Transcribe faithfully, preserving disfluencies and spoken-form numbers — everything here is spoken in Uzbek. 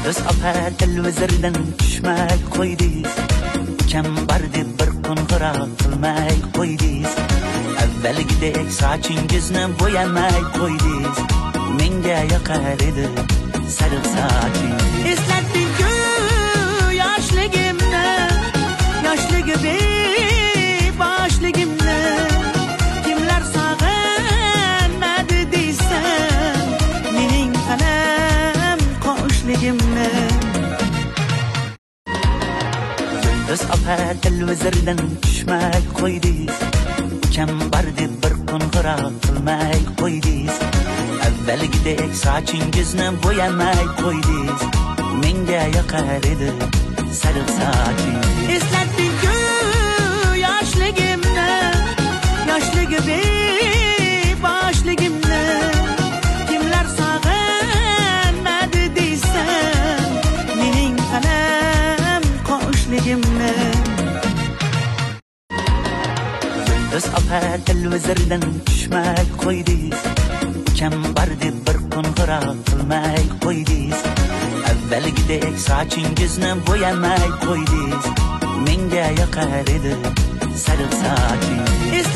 Biz opa televizordan tushmay qo'ydingiz. Kam bor deb bir qo'ng'iroq qilmay qo'ydingiz. Avvalgidek sochingizni bo'yamay qo'ydingiz. Menga yoqar edi sariq sochingiz. Eslatding-ku yoshligimni, yoshligimni, boshligimni. Kimlar sog'inmadi deysan, mening alam qo'shligimni. Biz opa televizordan tushmay qo'ydingiz. Kam bor deb bir qo'ng'iroq qilmay qo'ydingiz. Avvalgidek sochingizni bo'yamay qo'ydingiz. Menga yoqar edi sariq sochingiz. Eslatding-ku yoshligimni, yoshligimni, boshligimni. Kimlar sog'inmadi deysan, mening alam qo'shligimni. Biz opa televizordan tushmay qo'ydingiz. Kam bor deb bir qo'ng'iroq qilmay qo'ydingiz. Avvalgidek sochingizni bo'yamay qo'ydingiz. Menga yoqar edi sariq sochingiz.